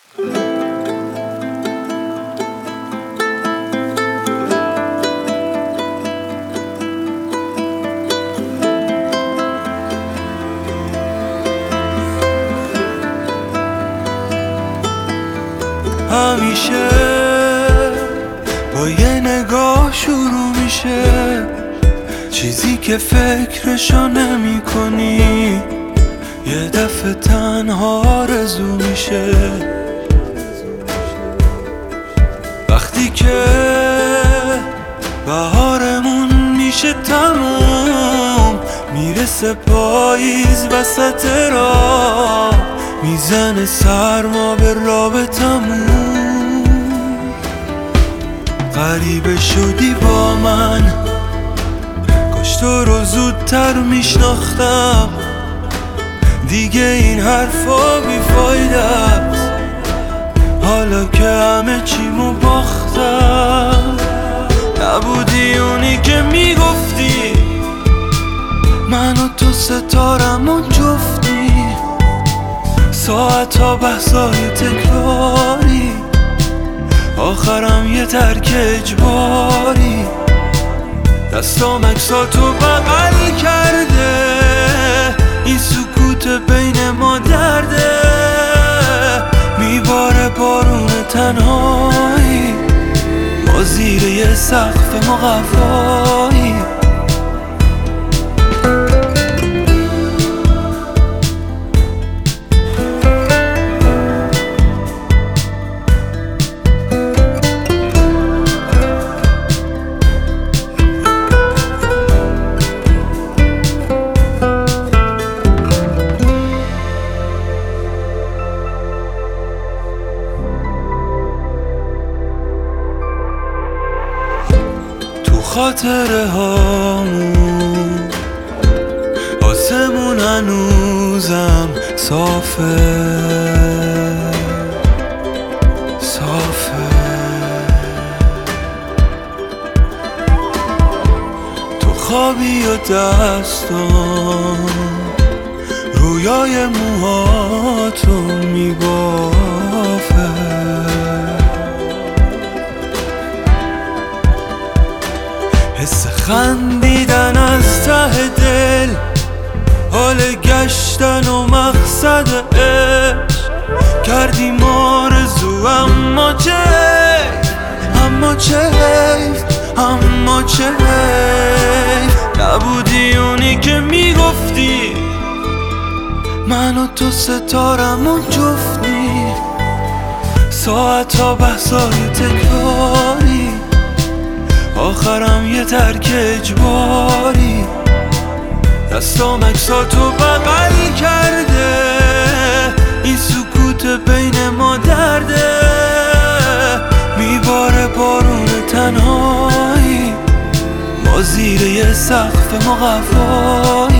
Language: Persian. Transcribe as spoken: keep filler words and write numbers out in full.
همیشه با یه نگاه شروع میشه چیزی که فکرشو نمی کنی، یه دفعه تنها آرزو میشه. وقتی که بهارمون میشه تموم، میرسه پاییز وسط راه، میزنه سرما به رابطمون. غریبه شدی با من، کاش تو رو زودتر میشناختم. دیگه این حرفا بیفایده است، حالا که همه چیمو باختم. نبودی اونی که میگفتی من و تو ستارم و جفتی، ساعت ها بحثای تکراری، آخرم یه ترک اجباری. دستام عکساتو بغل کرده، این سکوت بین ما درده، میباره بارون تنهایی، ما زیر یه سقف مقفایی. خاطره هامون آسمون هنوزم صافه صافه. تو خوابی و دستان رویای موهاتو میبافه. حس خندیدن از ته دل، حال گشتن و مقصد عشق، کردیم آرزو اما چه حیف، اما چه حیف، اما چه حیف. نبودی اونی که میگفتی من و تو ستارم و جفتی، ساعت ها بحثای تکراری، آخرم یه ترک اجباری. دستام عکساتو بغل کرده، این سکوت بین ما درده، میباره بارون تنهایی، ما زیر یه سقف مقفایی.